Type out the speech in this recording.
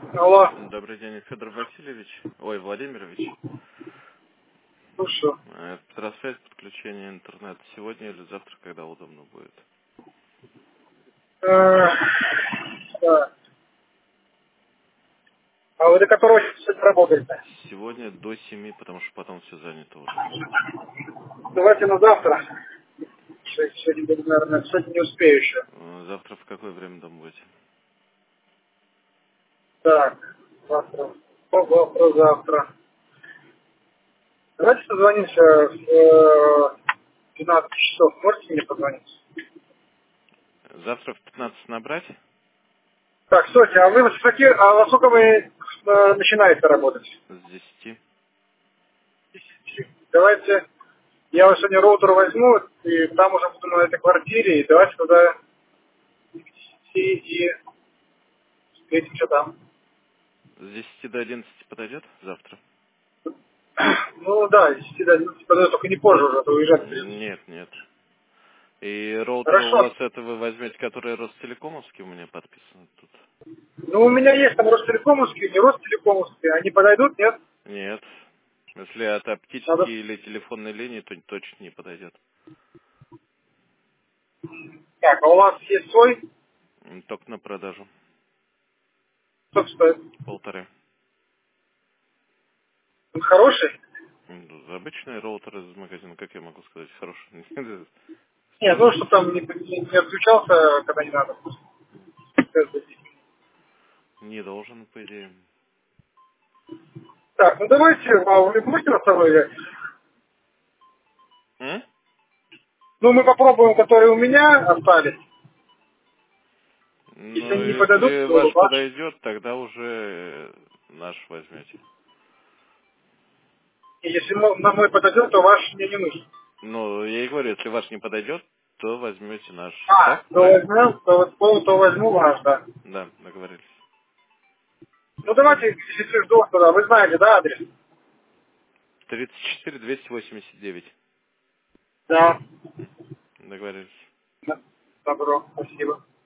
Алло, Добрый день, Федор Васильевич. Ой, Владимирович. слушаю. Трансфер подключения интернета сегодня или завтра, когда удобно будет? Да. А вы до которого часа работаете? Сегодня до 7, потому что потом все занято уже. Давайте на завтра. Сегодня, наверное, сегодня не успею еще. Завтра в какое время дома будете? Так, завтра. Завтра. Давайте созвонимся в 12 часов. Можете мне позвонить? Завтра в 15 набрать? Так, слушайте, а вы во сколько вы начинаете работать? С 10. 10. Давайте я вас сегодня роутер возьму, и там уже буду на этой квартире, и давайте туда и встретимся там. С 10 до 11 подойдет завтра? Ну да, из 10 до 11 подойдет, только не позже уже, а то уезжать придется. Нет, нет. И роутер у Хорошо. вас это вы возьмете, который Ростелекомовский у меня подписан тут? Ну, у меня есть там Ростелекомовские, не Ростелекомовские. Они подойдут, нет? Нет. Если от оптической Надо... или телефонной линии, то точно не подойдет. Так, а у вас есть свой? Только на продажу. Сколько стоит? 1,5. Он хороший? Ну, обычный роутер из магазина, как я могу сказать, хороший. Нет, ну, чтобы там не отключался, когда не надо. Не должен, по идее. Так, ну давайте, а вы можете нас с собой взять? М? Ну, мы попробуем, которые у меня остались. Если Ну, они не подойдут, если то ваш ваш. подойдет, тогда уже наш возьмете. И если на мой подойдет, то ваш мне не нужен. Ну, я и говорю, если ваш не подойдет, то возьмете наш. А, Так? то Правильно? возьмем, то возьму ваш, да. Да, договорились. Ну давайте, если жду туда, вы знаете, да, адрес? 34 289. Да. Договорились. Да. Добро, спасибо.